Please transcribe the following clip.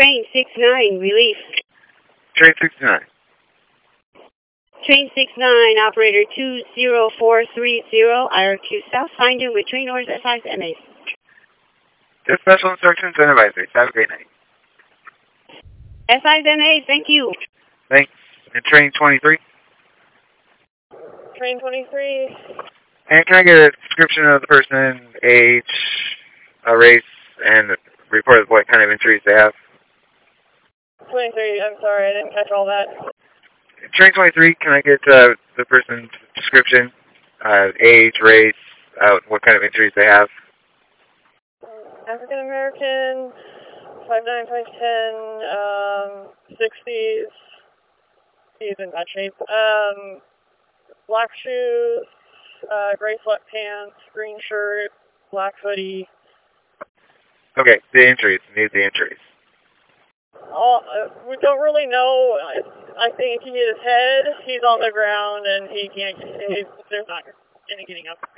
Train 69, relief. Train 69. Train 69, operator 20430, IRQ South, signed in with train orders S5MA. Just special instructions and advisories. Have a great night. S5MA, thank you. Thanks. And train 23. Train 23. And can I get a description of the person, age, race, and report of what kind of injuries they have? 23, I'm sorry, I didn't catch all that. Train 23, can I get the person's description, age, race, what kind of injuries they have? African American, 5'9", 5'10", 60s. He's in bad shape. Black shoes, gray sweatpants, green shirt, black hoodie. Okay, the injuries. Need the injuries. We don't really know. I think he hit his head. He's on the ground and he can't. There's not any getting up.